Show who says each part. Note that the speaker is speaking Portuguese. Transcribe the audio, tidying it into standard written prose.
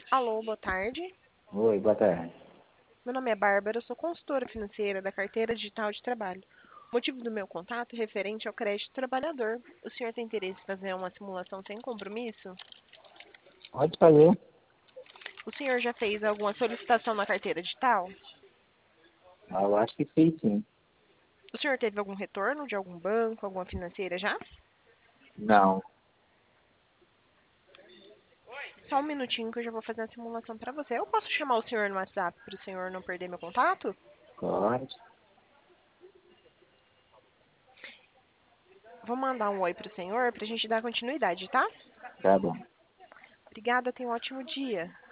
Speaker 1: Alô, boa tarde.
Speaker 2: Oi, boa tarde.
Speaker 1: Meu nome é Bárbara, eu sou consultora financeira da Carteira Digital de Trabalho. O motivo do meu contato é referente ao crédito trabalhador. O senhor tem interesse em fazer uma simulação sem compromisso?
Speaker 2: Pode fazer?
Speaker 1: O senhor já fez alguma solicitação na carteira digital?
Speaker 2: Eu acho que fiz sim.
Speaker 1: O senhor teve algum retorno de algum banco, alguma financeira já?
Speaker 2: Não.
Speaker 1: Só um minutinho que eu já vou fazer a simulação para você. Eu posso chamar o senhor no WhatsApp para o senhor não perder meu contato?
Speaker 2: Pode.
Speaker 1: Vou mandar um oi para o senhor para a gente dar continuidade, tá?
Speaker 2: Tá bom.
Speaker 1: Obrigada, tenha um ótimo dia.